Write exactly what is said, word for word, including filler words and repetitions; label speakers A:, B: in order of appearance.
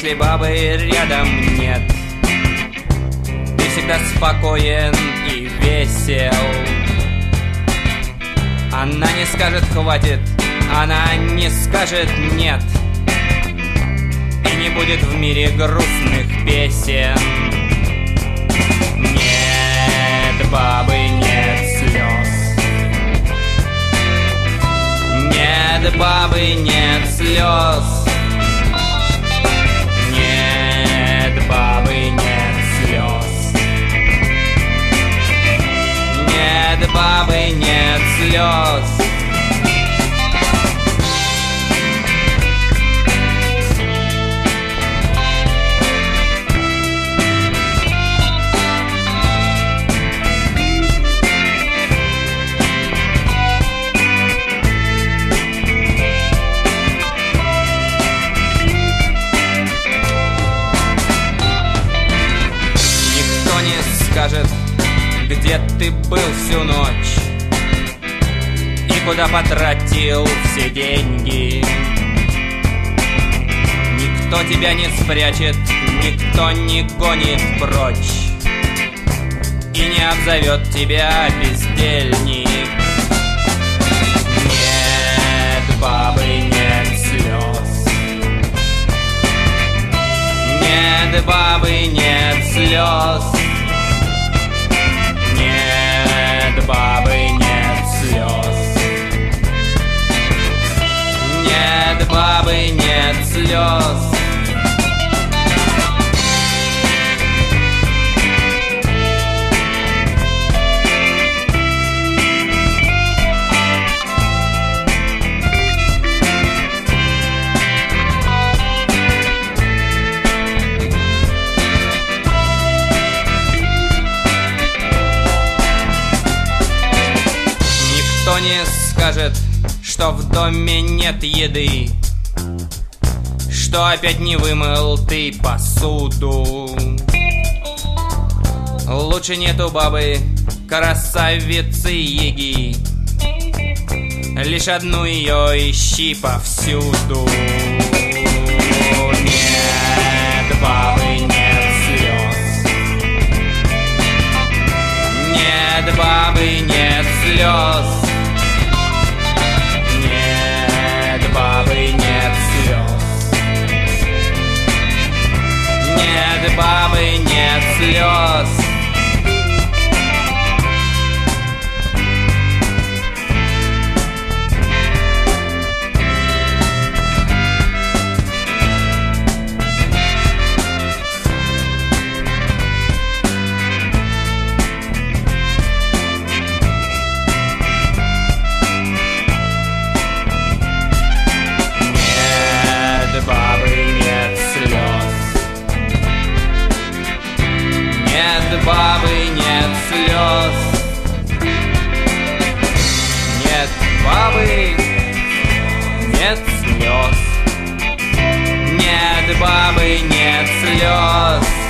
A: если бабы рядом нет. Ты всегда спокоен и весел. Она не скажет «хватит», она не скажет «нет». И не будет в мире грустных песен. Нет бабы, нет слез. Нет бабы, нет слез. Нет бабы, нет слез. Нет бабы, нет слез. Скажет, где ты был всю ночь и куда потратил все деньги. Никто тебя не спрячет, никто не гонит прочь и не обзовет тебя бездельник. Нет бабы, нет слез. Нет бабы, нет слез. Нет бабы, нет слез. Нет бабы, нет слез. Никто не скажет, что в доме нет еды, что опять не вымыл ты посуду. Лучше нету бабы, красавицы Еги, лишь одну ее ищи повсюду. Нет бабы, нет слез. Нет бабы, нет слез. Нет бабы, нет слез. Нет бабы, нет слез. Нет бабы, нет слез. Нет бабы, нет слез. Нет бабы, нет слез. Нет бабы, нет слез.